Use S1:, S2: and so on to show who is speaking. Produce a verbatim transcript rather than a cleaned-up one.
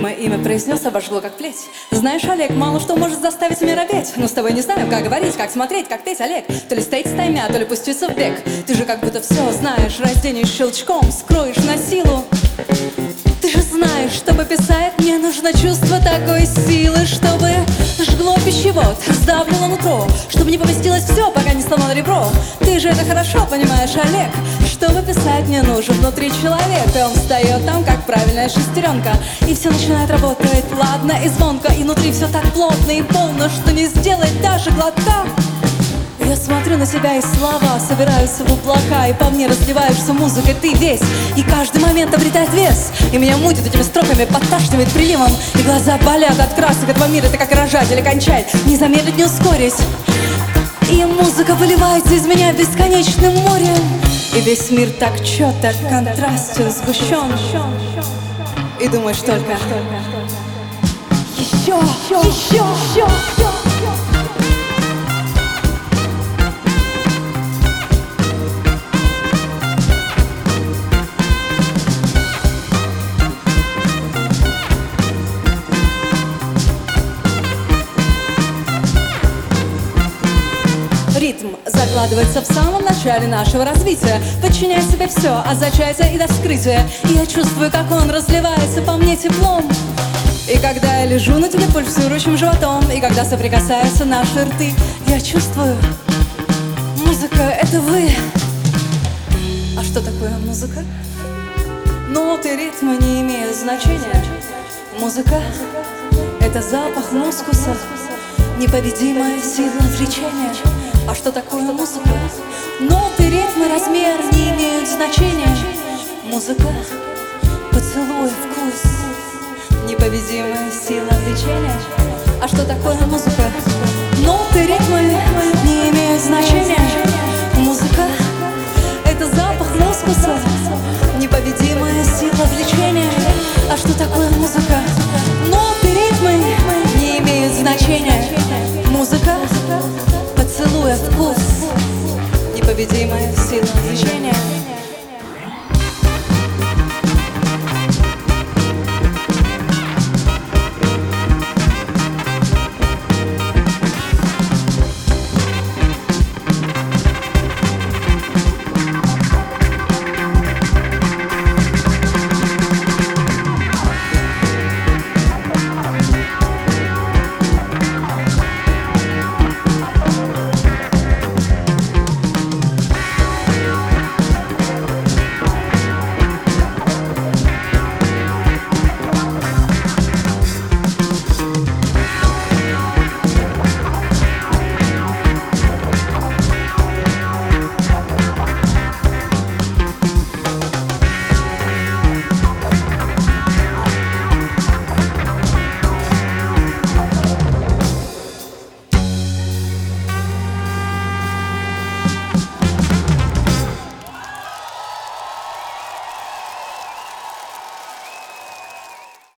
S1: мое имя произнес, обожгло как плеть. Знаешь, Олег, мало что может заставить меня робеть. Но с тобой не знаю, как говорить, как смотреть, как петь, Олег. То ли стоять стаймя, то ли пуститься в бег. Ты же как будто все знаешь, разденешь щелчком, скроешь на силу. Ты же знаешь, чтобы писать, мне нужно чувство такой силы, чтобы жгло пищевод, сдавлено нутро, чтобы не поместилось все, пока не сломало ребро. Ты же это хорошо понимаешь, Олег. Чтобы писать, мне нужен внутри человек, и он встает там, как правильная шестеренка, и все начинает работать ладно и звонко, и внутри все так плотно и полно, что не сделать даже глотка. Я смотрю на себя, и слова собираются в облака, и по мне разливаешься музыкой ты весь, и каждый момент обретает вес, и меня мутит этими строками, подташнивает приливом, и глаза болят от красок этого мира. Это как рожать или кончать, не замедлить, не ускорить. И музыка выливается из меня бесконечным морем, и весь мир так четко, контрастен, сгущен, и думаешь только еще, еще, еще. Ритм закладывается в самом начале нашего развития, подчиняет себе все от зачатия и до вскрытия. И я чувствую, как он разливается по мне теплом. И когда я лежу на тебе пульсирующим животом, и когда соприкасаются наши рты, я чувствую, музыка — это вы. А что такое музыка? Ноты, ритмы не имеют значения. Музыка — это запах мускуса, непобедимая сила влечения. А что такое музыка? Ноты, ритмы, размер не имеют значения. Музыка — поцелуй, вкус, непобедимая сила влечения. А что такое музыка? Ноты, ритмы не имеют значения. Музыка — это запах мускуса, непобедимая сила влечения. А что такое музыка? Ноты, ритмы не имеют значения. Музыка — поцелуя, вкус, непобедимая сила влечения.